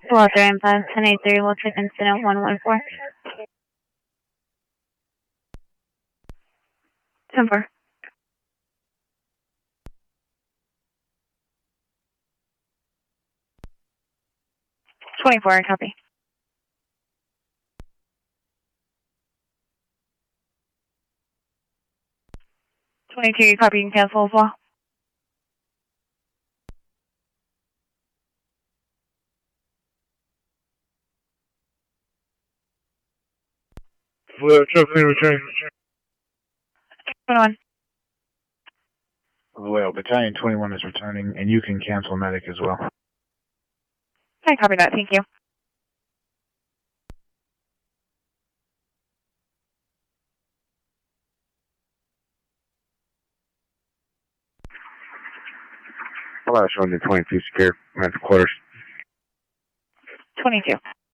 Walter Impact 1083, we'll check incident 114. 10-4. 24, copy. 22, you copy and cancel as well. Return. 21. Well, Battalion 21 is returning, and you can cancel medic as well. I copy that, thank you. Hello, showing the 22 secure. I'm at the quarters. 22.